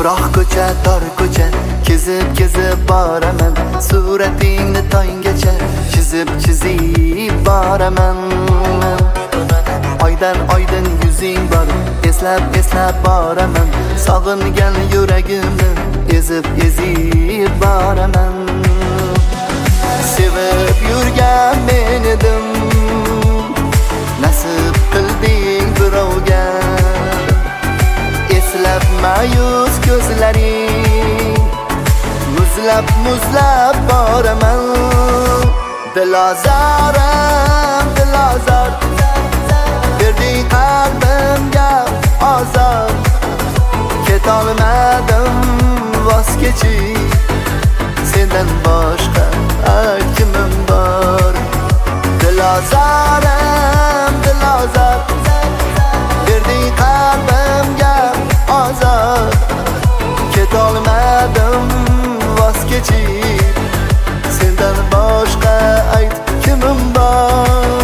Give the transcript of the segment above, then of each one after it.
Biroq ko'cha tor ko'cha kezib boraman, suratingni tonggacha chizib boraman. Oydan oydin yuzing bor, eslab boraman, sog'ingan yuragimni ezib boraman. Sevib yurgan men edim, nasib qilding birovga. Eslab ma'yus ko'zlaring, muzlab boraman. Dilozaram, dilozor, berding qalbimga ozor. Ketolmadim voz kechib, sendan boshqa kimim bor. Dilozaram, dilozor, berding qalbimga ozor. Ketolmadim voz kechib, sendan boshqa kimim bor.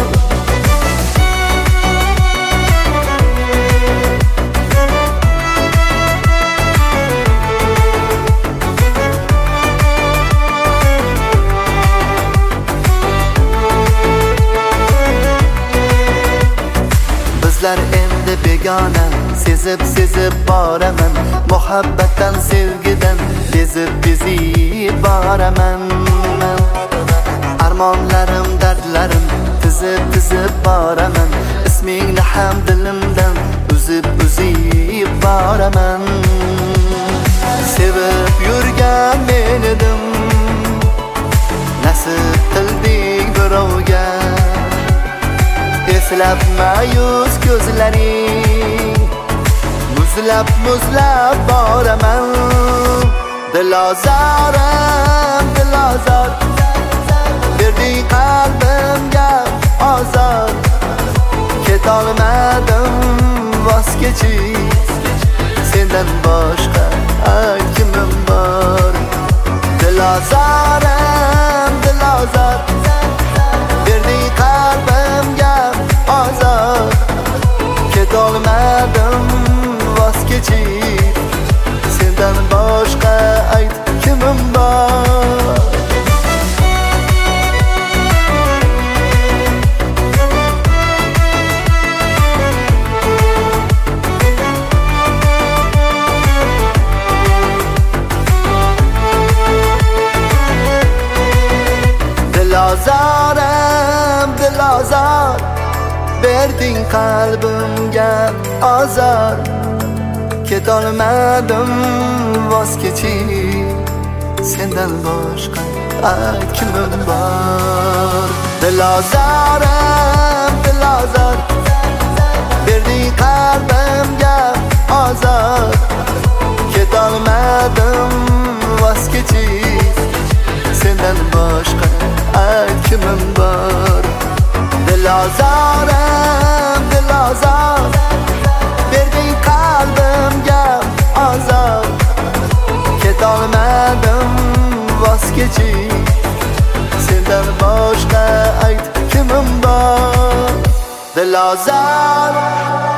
Bizlar endi begona, sezib boraman. Muhabbatdan, sevgidan bezib boraman. Armonlarim, dardlarim tizib boraman. Ismingni ham dilimdan uzib boraman. Sevib yurgan men edim, nasib qilding birovga. Eslab ma'yus ko'zlaring, muzlab boraman. Dilozaram, dilozor, berding qalbimga ozor. Ketolmadim voz kechib, sendan boshqa kimim bor. Dilozaram, dilozor, berding qalbimga ozor. Ketolmadim voz kechib, sendan boshqa kimim bor. Dilozaram, dilozor, berding qalbimga ozor. Ketolmadim voz kechib, sendan boshqa kimim bor. Dilozaram, dilozor, berding qalbimga ozor. Ketolmadim voz kechib, sendan boshqa kimim bor. Dilozaram, dilozor, berding qalbimga ozor. Ketolmadim voz kechib, sendan boshqa kimim bor. Dilozor.